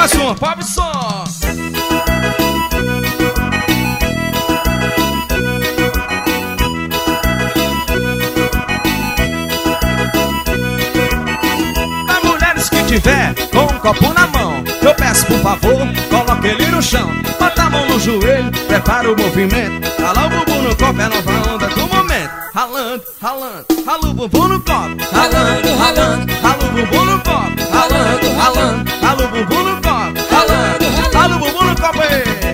Mais uma, pobre som. Pra mulheres que tiver com um copo na mão, eu peço por favor, coloque ele no chão. Bota a mão no joelho, prepara o movimento. Rala o bumbum no copo, é a nova onda do momento. Ralando, ralando, rala o bumbum no copo. Ralando, ralando, rala o bumbum no copo. Ralando, ralando, rala o bumbum no copo. Ralando, rala o bumbum no copo.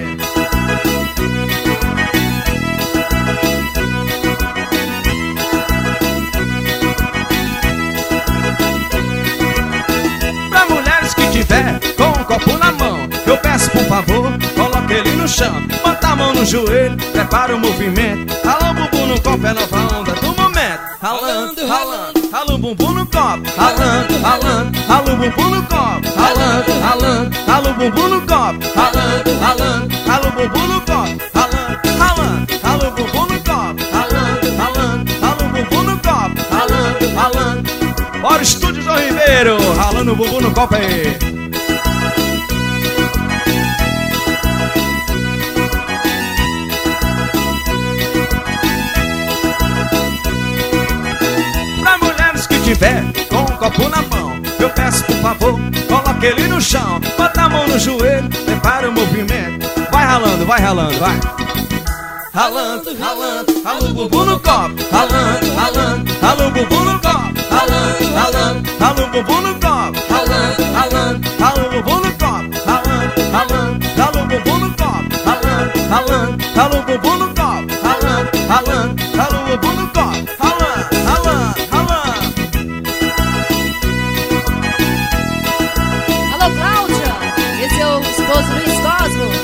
Pra mulheres que tiver com um copo na mão, eu peço por favor, coloque ele no chão. Bota a mão no joelho, prepara o movimento. Rala o bumbum no copo, é nova onda do momento. Ralando, ralando, rala o bumbum no copo. Ralando, ralando, rala o bumbum no copo. Ralando, ralando, rala o bumbum no copo. Ralando, ralando, rala o bumbum no copo. Ralando, ralando, rala o bumbum no copo. Ralando, ralando, rala o bumbum no copo. Ralando, ralando. Bora, Estúdio João Ribeiro, ralando o bumbum no copo aí. Tiver com um copo na mão, eu peço por favor, coloque ele no chão. Bota a mão no joelho, prepara o movimento. Vai ralando, vai ralando, vai. Ralando, ralando, rala o bumbum no copo. Ralando, ralando, rala o bumbum no copo. Ralando, ralando, rala o bumbum no copo. Ralando, ralando, rala o bumbum no copo. Ralando, ralando, rala o bumbum no copo. Ralando, ralando, rala o bumbum no copo. Ralando, ralando, rala o bumbum no copo. Ralando, ralando, ralando. Alô, Cláudia, esse é o esposo Luiz Cosmo.